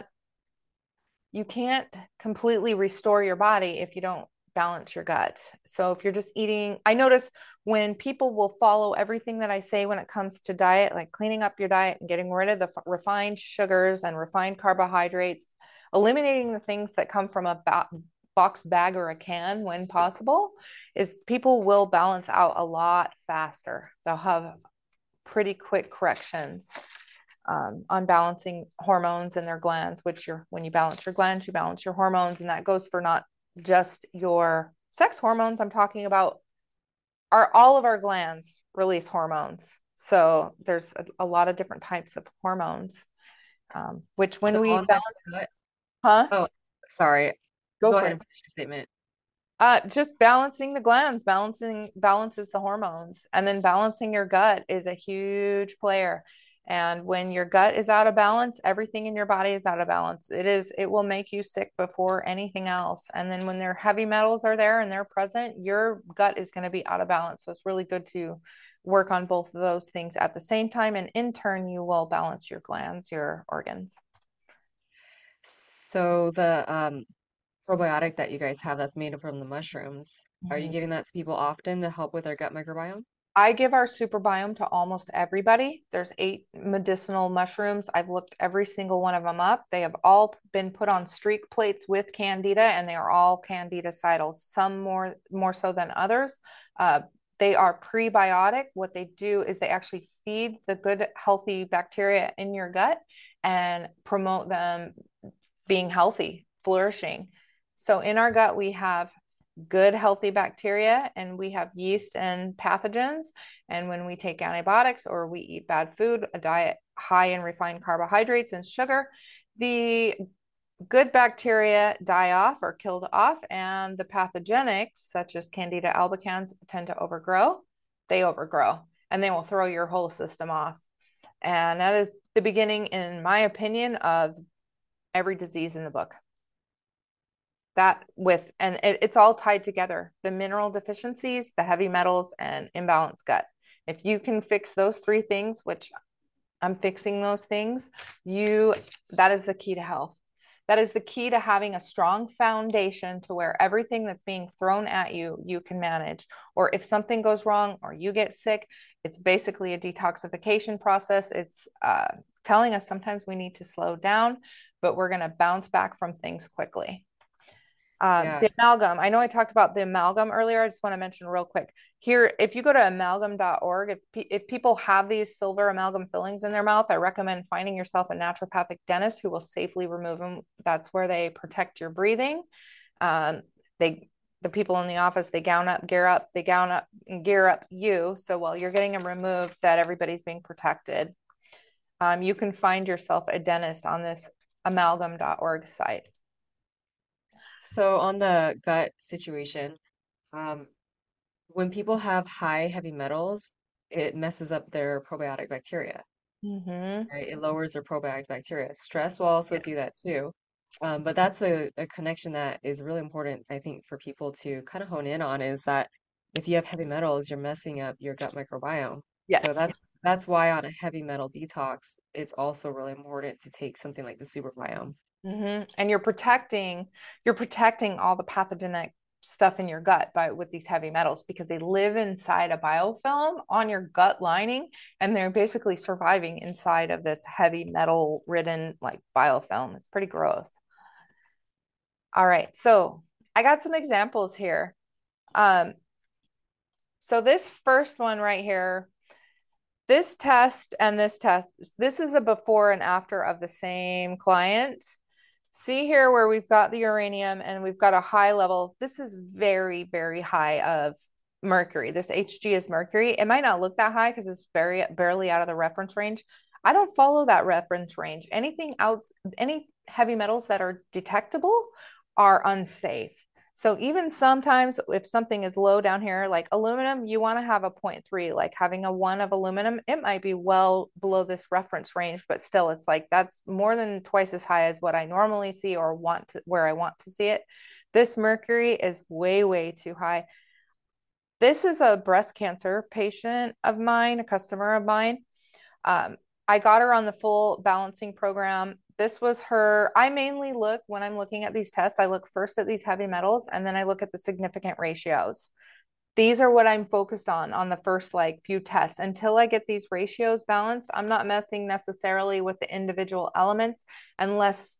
can't completely restore your body if you don't balance your gut. So if you're just eating, I notice when people will follow everything that I say when it comes to diet, like cleaning up your diet and getting rid of the refined sugars and refined carbohydrates, eliminating the things that come from a box bag or a can when possible, is people will balance out a lot faster. They'll have pretty quick corrections on balancing hormones in their glands, which when you balance your glands, you balance your hormones. And that goes for not just your sex hormones. I'm talking about all of our glands release hormones. So there's a lot of different types of hormones. Which when So we on the balance, gut, huh? oh, sorry. Go Go for ahead it. and finish your statement. Just balancing the glands, balances the hormones, and then balancing your gut is a huge player. And when your gut is out of balance, everything in your body is out of balance. It will make you sick before anything else. And then when their heavy metals are there and they're present, your gut is going to be out of balance. So it's really good to work on both of those things at the same time. And in turn, you will balance your glands, your organs. So the probiotic that you guys have that's made from the mushrooms, are you Mhm. giving that to people often to help with their gut microbiome? I give our super biome to almost everybody. There's 8 medicinal mushrooms. I've looked every single one of them up. They have all been put on streak plates with candida, and they are all candidicidal, some more so than others. Uh, they are prebiotic. What they do is they actually feed the good, healthy bacteria in your gut and promote them being healthy, flourishing. So in our gut, we have good healthy bacteria and we have yeast and pathogens. And when we take antibiotics or we eat bad food, a diet high in refined carbohydrates and sugar, the good bacteria die off or killed off, and the pathogenics such as Candida albicans tend to overgrow. They overgrow and they will throw your whole system off. And that is the beginning, in my opinion, of every disease in the book. It's all tied together, the mineral deficiencies, the heavy metals, and imbalanced gut. If you can fix those 3 things, which I'm fixing those things, that is the key to health. That is the key to having a strong foundation to where everything that's being thrown at you, you can manage. Or if something goes wrong or you get sick, it's basically a detoxification process. It's telling us sometimes we need to slow down, but we're going to bounce back from things quickly. Yeah. The amalgam, I know I talked about the amalgam earlier. I just want to mention real quick here, if you go to amalgam.org, if people have these silver amalgam fillings in their mouth, I recommend finding yourself a naturopathic dentist who will safely remove them. That's where they protect your breathing. The people in the office, they gown up, and gear up you. So while you're getting them removed, that everybody's being protected. You can find yourself a dentist on this amalgam.org site. So on the gut situation, um, when people have high heavy metals, it messes up their probiotic bacteria, Mm-hmm. right? It lowers their probiotic bacteria. Stress will also Yeah. do that too. But that's a connection that is really important, I think, for people to kind of hone in on is that if you have heavy metals, you're messing up your gut microbiome. So Yes. that's why on a heavy metal detox, it's also really important to take something like the super biome. Mm-hmm. And you're protecting all the pathogenic stuff in your gut with these heavy metals because they live inside a biofilm on your gut lining, and they're basically surviving inside of this heavy metal ridden like biofilm. It's pretty gross. All right, so I got some examples here. Um, so this first one right here, this test and this test, this is a before and after of the same client. See here where we've got the uranium and we've got a high level. This is very, very high of mercury. This Hg is mercury. It might not look that high because it's barely out of the reference range. I don't follow that reference range. Any heavy metals that are detectable are unsafe. So even sometimes if something is low down here, like aluminum, you want to have a 0.3, like having a 1 of aluminum, it might be well below this reference range, but still it's like that's more than twice as high as what I normally see or where I want to see it. This mercury is way, way too high. This is a breast cancer patient of mine, a customer of mine. Um, I got her on the full balancing program. This was her. I mainly look when I'm looking at these tests, I look first at these heavy metals and then I look at the significant ratios. These are what I'm focused on the first like few tests. Until I get these ratios balanced, I'm not messing necessarily with the individual elements unless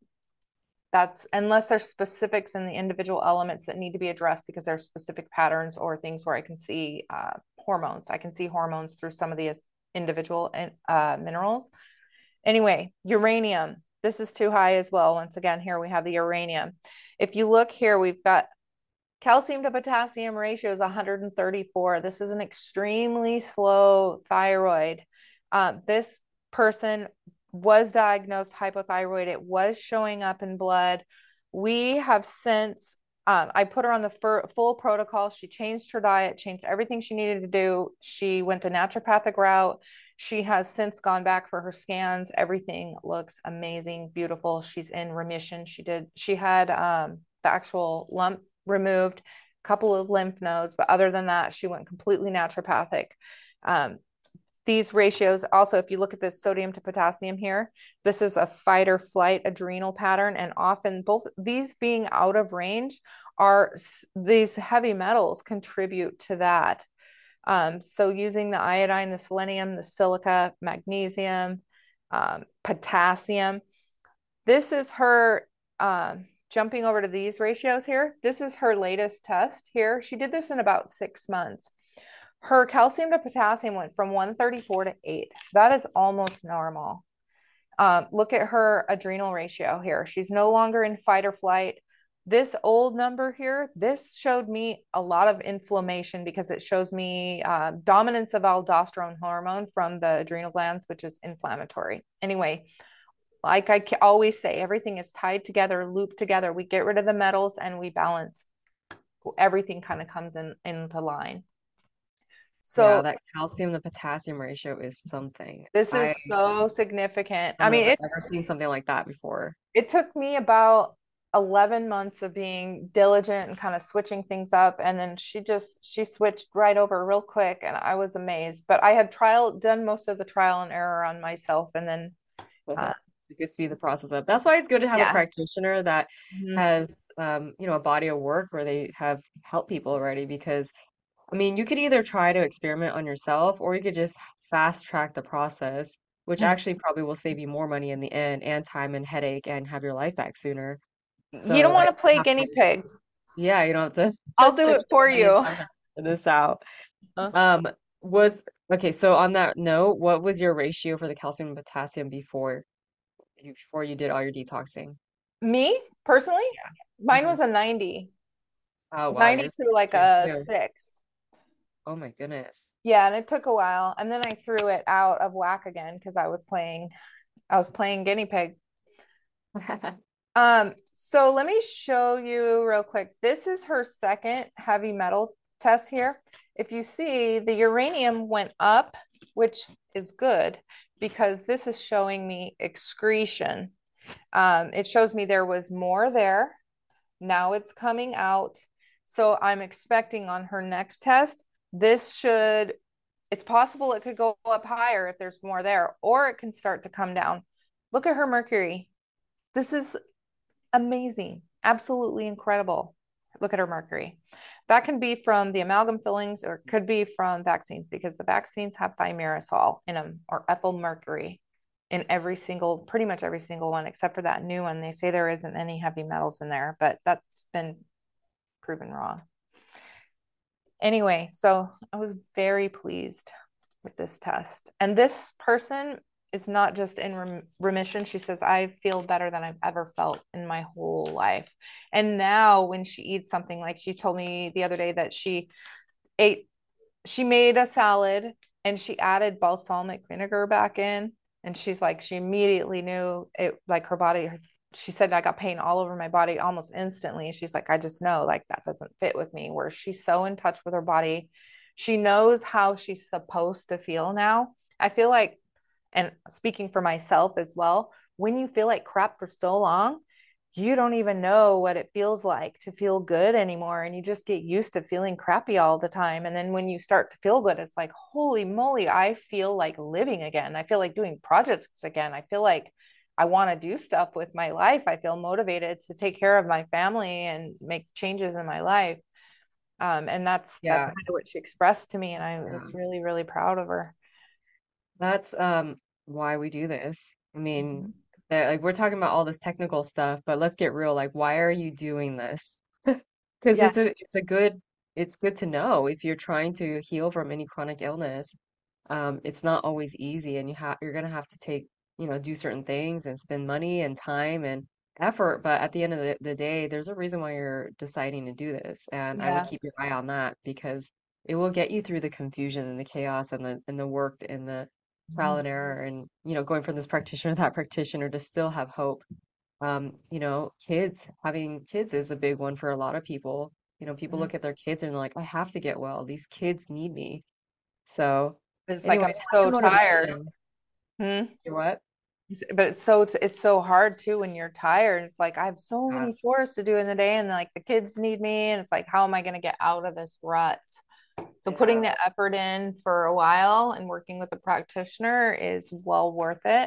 there's specifics in the individual elements that need to be addressed because there's specific patterns or things where I can see hormones. I can see hormones through some of these individual minerals. Anyway, uranium. This is too high as well. Once again, here we have the uranium. If you look here, we've got calcium to potassium ratio is 134. This is an extremely slow thyroid. This person was diagnosed hypothyroid. It was showing up in blood. We have since, I put her on the full protocol. She changed her diet, changed everything she needed to do. She went the naturopathic route. She has since gone back for her scans. Everything looks amazing, beautiful. She's in remission. She had the actual lump removed, a couple of lymph nodes, but other than that, she went completely naturopathic. Um, these ratios also, if you look at this sodium to potassium here, this is a fight or flight adrenal pattern. And often both these being out of range are these heavy metals contribute to that. So using the iodine, the selenium, the silica, magnesium, potassium, this is her jumping over to these ratios here. This is her latest test here. She did this in about 6 months. Her calcium to potassium went from 134 to 8. That is almost normal. Look at her adrenal ratio here. She's no longer in fight or flight. This old number here, this showed me a lot of inflammation because it shows me dominance of aldosterone hormone from the adrenal glands, which is inflammatory. Anyway, like I always say, everything is tied together, looped together. We get rid of the metals and we balance. Everything kind of comes into line. Yeah, So that calcium to potassium ratio is something. this I is so significant. I don't know mean, if I've ever seen something like that before. it took me about 11 months of being diligent and kind of switching things up. And then she switched right over real quick and I was amazed. But I had done most of the trial and error on myself. And then, uh, You could speed the process up. That's why it's good to have a yeah. practitioner that Mhm. has, a body of work where they have helped people already. Because, I mean, you could either try to experiment on yourself or you could just fast track the process, which actually probably will save you more money in the end and time and headache and have your life back sooner. You don't So want I to play have to, guinea pig. yeah, you don't have to I'll do spend it for money and you. time to figure this out. Uh, Um, was okay, so on that note, what was your ratio for the calcium and potassium before you did all your detoxing? Me personally, Yeah. mine was a 90, Oh wow, 90 yours to is like extreme a too. 6. Oh my goodness. Yeah, and it took a while. And then I threw it out of whack again because I was playing guinea pig. So let me show you real quick. This is her second heavy metal test here. If you see, the uranium went up, which is good because this is showing me excretion. It shows me there was more there. Now it's coming out. So I'm expecting on her next test, it's possible it could go up higher if there's more there, or it can start to come down. Look at her mercury. This is amazing, absolutely incredible. Look at her mercury. That can be from the amalgam fillings or it could be from vaccines because the vaccines have thimerosal in them or ethyl mercury in pretty much every single one, except for that new one. They say there isn't any heavy metals in there, but that's been proven wrong. Anyway, so I was very pleased with this test. And this person is not just in remission. She says, I feel better than I've ever felt in my whole life. And now, when she eats something, like she told me the other day that ate, she made a salad and she added balsamic vinegar back in. And she's like, she immediately knew it, like her body, she said, I got pain all over my body almost instantly. She's like, I just know like that doesn't fit with me. Where she's so in touch with her body. She knows how she's supposed to feel now. I feel like, and speaking for myself as well, when you feel like crap for so long, you don't even know what it feels like to feel good anymore. And you just get used to feeling crappy all the time. And then when you start to feel good, it's like, holy moly, I feel like living again. I feel like doing projects again. I feel like I want to do stuff with my life. I feel motivated to take care of my family and make changes in my life. And that's Yeah, kind of what she expressed to me. And I yeah. was really, really proud of her. That's why we do this. I mean, Mhm. like we're talking about all this technical stuff, but let's get real. Like, why are you doing this? Because Yeah. it's good to know if you're trying to heal from any chronic illness. It's not always easy, and you're gonna have to do certain things and spend money and time and effort. But at the end of the day, there's a reason why you're deciding to do this, and I would Yeah. keep your eye on that because it will get you through the confusion and the chaos and the work and the trial and error and, going from this practitioner to that practitioner to still have hope. Having kids is a big one for a lot of people. People Mhm. look at their kids and they're like, I have to get well. These kids need me. So, It's like, I'm anyways, so having tired. motivation. Hmm. You what? But it's so hard too when you're tired. It's like I have so Yeah, many chores to do in the day, and like the kids need me, and it's like, how am I going to get out of this rut? So putting yeah, the effort in for a while and working with a practitioner is well worth it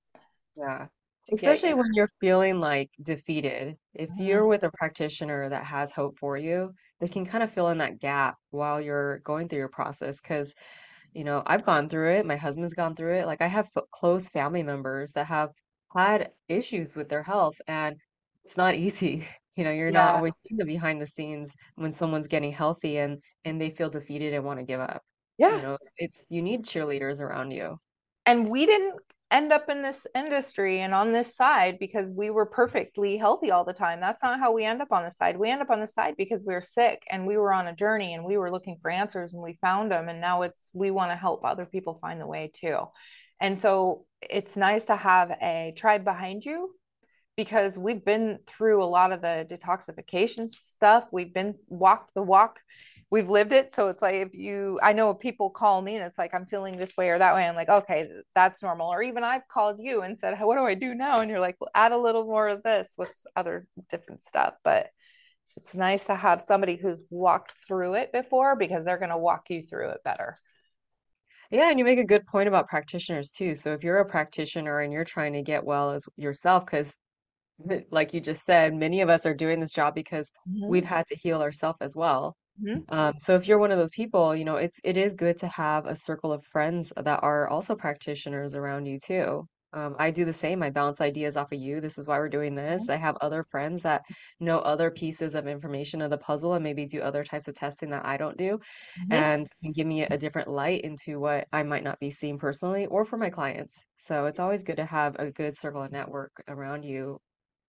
yeah. to get you. Especially when you're feeling like defeated. If you're Mhm. with a practitioner that has hope for you, they can kind of fill in that gap while you're going through your process. Because I've gone through it. My husband's gone through it. Like I have close family members that have had issues with their health, and it's not easy. You're not Yeah. always seeing the behind the scenes when someone's getting healthy and they feel defeated and want to give up. Yeah. You need cheerleaders around you. And we didn't end up in this industry and on this side because we were perfectly healthy all the time. That's not how we end up on the side. We end up on the side because we were sick and we were on a journey and we were looking for answers and we found them. And now we want to help other people find the way too. And so it's nice to have a tribe behind you because we've been through a lot of the detoxification stuff. We've been walked the walk. We've lived it. So it's like I know people call me and it's like, I'm feeling this way or that way. I'm like, okay, that's normal. Or even I've called you and said, what do I do now? And you're like, well, add a little more of this with other different stuff. But it's nice to have somebody who's walked through it before because they're going to walk you through it better. Yeah, and you make a good point about practitioners too. So if you're a practitioner and you're trying to get well as yourself, because like you just said, many of us are doing this job because we've Mm-hmm. had to heal ourselves as well. Mm-hmm. So if you're one of those people, it is good to have a circle of friends that are also practitioners around you too. I do the same. I bounce ideas off of you. This is why we're doing this. I have other friends that know other pieces of information of the puzzle and maybe do other types of testing that I don't do Mm-hmm. and can give me a different light into what I might not be seeing personally or for my clients. So it's always good to have a good circle of network around you.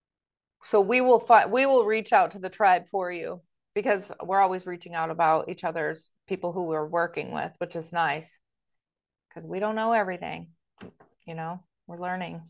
So we will reach out to the tribe for you because we're always reaching out about each other's people who we're working with, which is nice because we don't know everything, we're learning.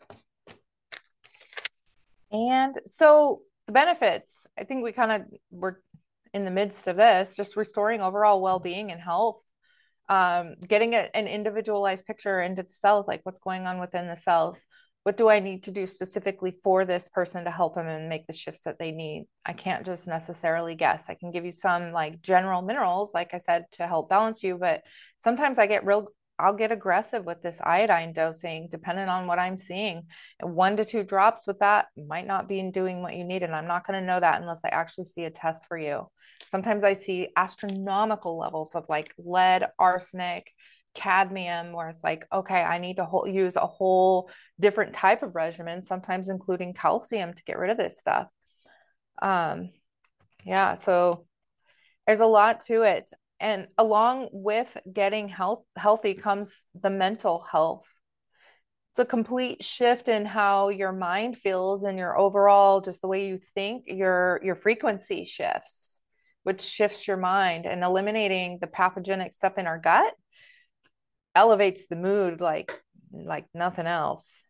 And so the benefits, I think we kind of were in the midst of this, just restoring overall well-being and health, getting an individualized picture into the cells, like what's going on within the cells. What do I need to do specifically for this person to help them and make the shifts that they need? I can't just necessarily guess. I can give you some like general minerals, like I said, to help balance you, but sometimes I'll get aggressive with this iodine dosing, depending on what I'm seeing. And 1 to 2 drops with that might not be doing what you need. And I'm not going to know that unless I actually see a test for you. Sometimes I see astronomical levels of like lead, arsenic, cadmium, where it's like, okay, I need to use a whole different type of regimen, sometimes including calcium to get rid of this stuff. Um, yeah, so there's a lot to it. And along with getting healthy comes the mental health. It's a complete shift in how your mind feels and your overall, just the way you think, your frequency shifts, which shifts your mind, and eliminating the pathogenic stuff in our gut elevates the mood like nothing else.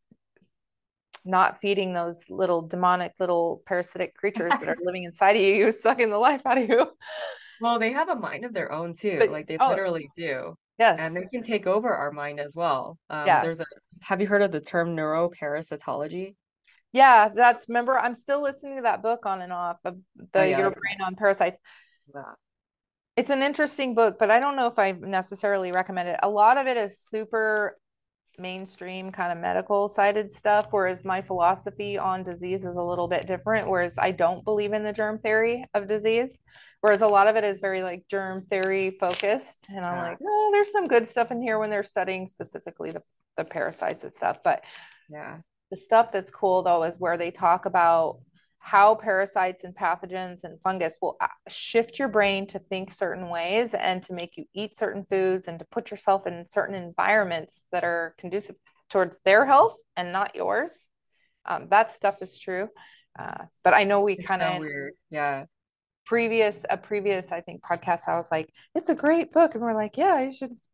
Not feeding those little demonic little parasitic creatures that are living inside of you, sucking the life out of you. Well, they have a mind of their own too. But Like they oh, literally do. And yes. they can take over our mind as well. Yeah. Have you heard of the term neuroparasitology? Yeah, remember, I'm still listening to that book on and off of Oh the yeah, Your like Brain on Parasites. that. It's an interesting book, but I don't know if I necessarily recommend it. A lot of it is super mainstream kind of medical sided stuff, whereas my philosophy on disease is a little bit different. Whereas I don't believe in the germ theory of disease, whereas a lot of it is very like germ theory focused. And I'm Yeah, like, oh, there's some good stuff in here when they're studying specifically the parasites and stuff. But yeah. the stuff that's cool though is where they talk about how parasites and pathogens and fungus will shift your brain to think certain ways and to make you eat certain foods and to put yourself in certain environments that are conducive towards their health and not yours. That stuff is true. But I know we It's kind so of weird. Yeah. previous I think podcast I was like, it's a great book, and we're like, yeah, you should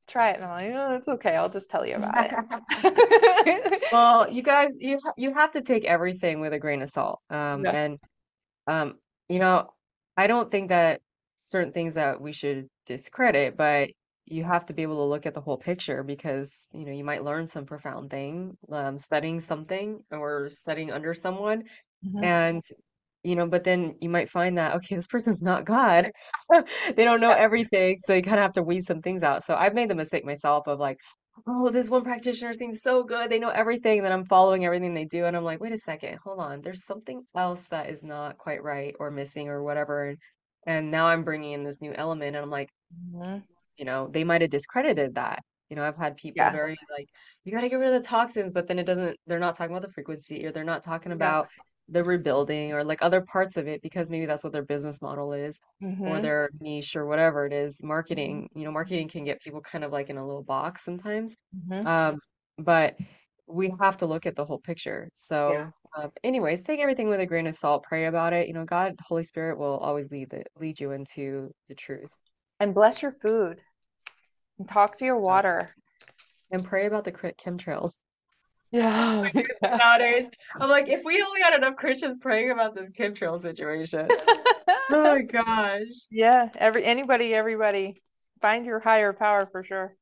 try it. And I'm like, oh, it's okay. I'll just tell you about it. Well, you guys, you have to take everything with a grain of salt. Yeah. And um, you know, I don't think that certain things that we should discredit, but you have to be able to look at the whole picture because, you might learn some profound thing, studying something or studying under someone. Mhm. And, but then you might find that, okay, this person's not God. They don't know Yeah. everything. So you kind of have to weed some things out. So I've made the mistake myself of like, oh, this one practitioner seems so good. They know everything. Then I'm following everything they do. And I'm like, wait a second, hold on. There's something else that is not quite right or missing or whatever. And now I'm bringing in this new element. And I'm like, Mhm. they might have discredited that. I've had people Yeah. very like, you got to get rid of the toxins, but then they're not talking about the frequency or they're not talking Yes. about the rebuilding or like other parts of it because maybe that's what their business model is or Hmm. their niche or whatever it is. Hmm. Marketing can get people kind of like in a little box sometimes. Hmm. Um, but we have to look at the whole picture. So, Yeah. anyways, take everything with a grain of salt, pray about it. God, Holy Spirit will always lead you into the truth. And bless your food and talk to your water. And pray about the chemtrails. Yeah. Yeah. Nowadays, I'm like, if we only had enough Christians praying about this chemtrail situation. Oh my gosh. Yeah. Everybody, find your higher power for sure.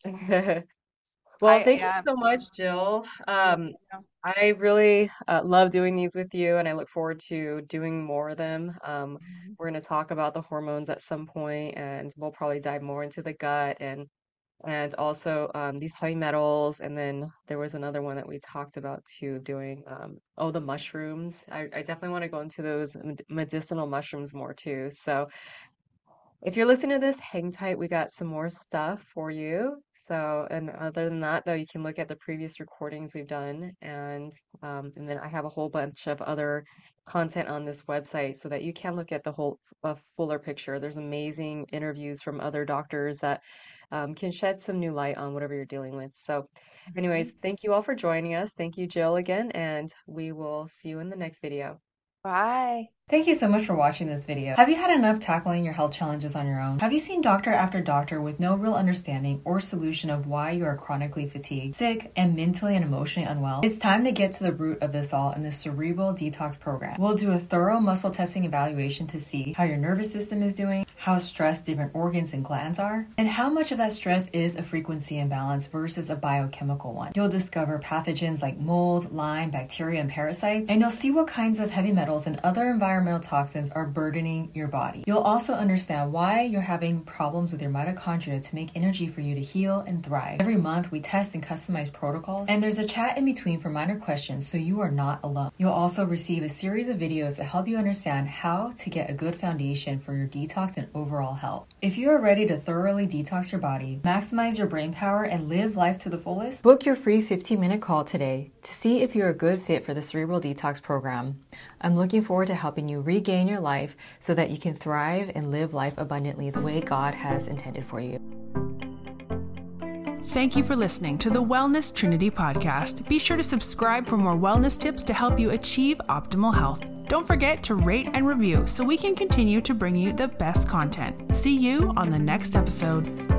Well, thank you Yeah. so much, Jill. Thank you. I really love doing these with you, and I look forward to doing more of them. We're going to talk about the hormones at some point, and we'll probably dive more into the gut and also these heavy metals. And then there was another one that we talked about too, doing the mushrooms. I definitely want to go into those medicinal mushrooms more too. So if you're listening to this, hang tight. We got some more stuff for you. So, and other than that, though, you can look at the previous recordings we've done, and then I have a whole bunch of other content on this website so that you can look at the whole fuller picture. There's amazing interviews from other doctors that can shed some new light on whatever you're dealing with. So, anyways, thank you all for joining us. Thank you, Jill, again, and we will see you in the next video. Bye. Thank you so much for watching this video. Have you had enough tackling your health challenges on your own? Have you seen doctor after doctor with no real understanding or solution of why you are chronically fatigued, sick, and mentally and emotionally unwell? It's time to get to the root of this all in the Cerebral Detox Program. We'll do a thorough muscle testing evaluation to see how your nervous system is doing, how stressed different organs and glands are, and how much of that stress is a frequency imbalance versus a biochemical one. You'll discover pathogens like mold, Lyme, bacteria, and parasites, and you'll see what kinds of heavy metals and other environmental toxins are burdening your body. You'll also understand why you're having problems with your mitochondria to make energy for you to heal and thrive. Every month, we test and customize protocols, and there's a chat in between for minor questions so you are not alone. You'll also receive a series of videos that help you understand how to get a good foundation for your detox and overall health. If you are ready to thoroughly detox your body, maximize your brain power, and live life to the fullest, book your free 15-minute call today to see if you're a good fit for the Cerebral Detox Program. I'm looking forward to helping you regain your life so that you can thrive and live life abundantly the way God has intended for you. Thank you for listening to the Wellness Trinity podcast. Be sure to subscribe for more wellness tips to help you achieve optimal health. Don't forget to rate and review so we can continue to bring you the best content. See you on the next episode.